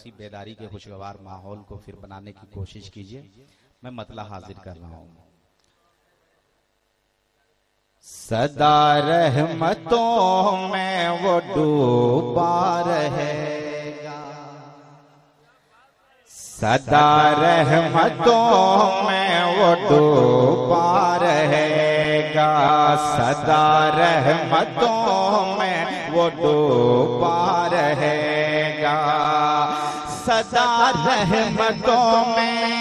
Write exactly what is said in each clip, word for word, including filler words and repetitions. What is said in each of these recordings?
उसी बेदारी के खुशगवार माहौल को फिर बनाने की कोशिश कीजिए। मैं मतला हाजिर कर रहा हूं। सदा रहमतों में वो डूबा रहेगा, सदा रहमतों में वो डूबा रहेगा, सदा रहमतों में वो डूबा रहेगा, सदा रहमतों में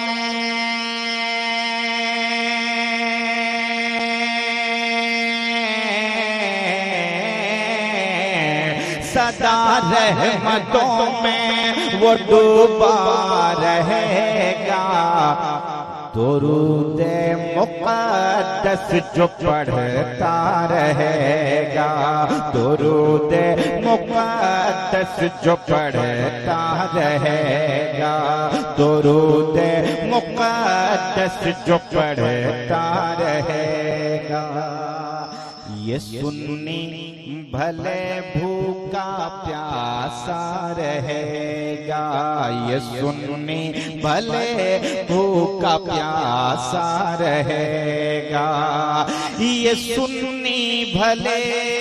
सदा रहमतों में वो डूबा रहेगा। दुरूद मुक़द्दस जो पढ़ता रहेगा, दुरूद मुक़द्दस जो पढ़ता रहेगा, दुरूद मुक़द्दस जो पढ़ता रहेगा। ये सुन्नी भले भूखा प्यासा रहेगा, ये सुन्नी भले भूखा प्यासा रहेगा, ये सुन्नी भले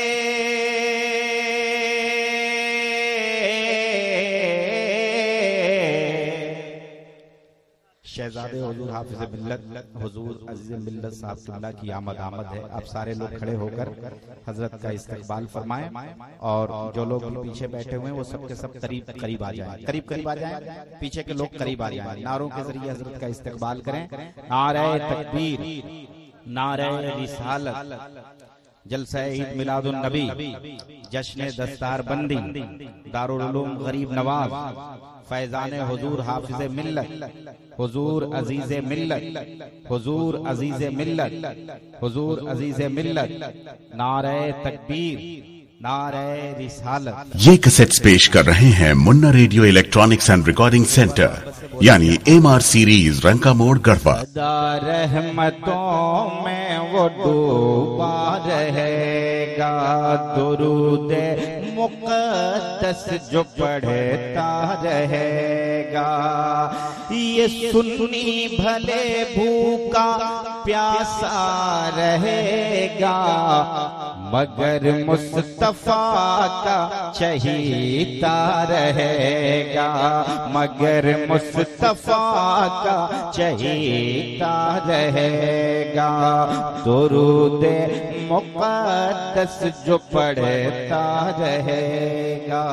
शहजादे हुजूर हाफिज मिल्लत हुजूर अजीज मिल्लत साहब किबला की आमद आमद है। आप सारे लोग खड़े होकर हजरत का इस्तकबाल फरमाएं और जो लोग भी पीछे बैठे हुए हैं वो सबके सब करीब करीब आ जाएं, करीब करीब आ जाएं, पीछे के लोग करीब आ जाएं। नारों के जरिए हजरत का इस्तकबाल करें। नारे तकबीर, नारे रिसालत, जलसा ईद मिलादुन नबी, जश्न दस्तार बंदी, दारुल उलूम गरीब नवाज, फैजान हुजूर हाफिज मिल्लत, हुजूर अजीज मिल्लत, हुजूर अजीज मिल्लत, हुजूर अजीज मिल्लत। नारे तकबीर, नारे रिसालत। ये कैसेट्स पेश कर रहे हैं Munna radio electronics and recording centre, यानी एम आर सीरीज, रंका मोड़, गढ़वा। सदा रहमतों में वो डूबा रहेगा, दुरूद मुक़द्दस जो पढ़ता रहेगा, ये सुन्नी भले भूखा प्यासा रहेगा, मगर मुस्तफा का चहीता रहेगा, मगर मुस्तफा का चहीता रहेगा, दुरूद मुक़द्दस जो पढ़ता रहेगा।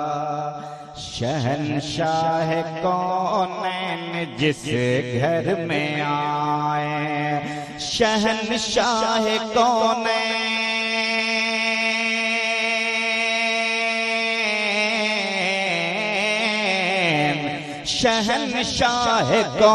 शहंशाह कौनैन जिस घर में आए, शहंशाह कौनैन शहंशाह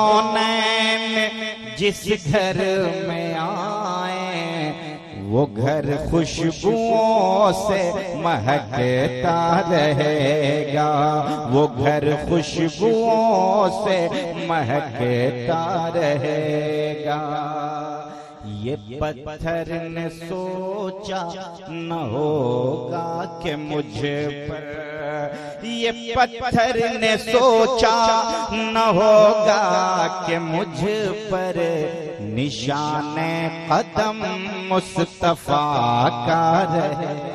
कौनैन जिस घर में आए, वो घर खुशबुओं से महकता रहेगा, वो घर खुशबुओं से महकता रहेगा। ये पत्थर ने सोचा न होगा कि मुझे पर, ये पत्थर ने सोचा न होगा कि मुझ पर निशाने कदम मुस्तफा का रहे।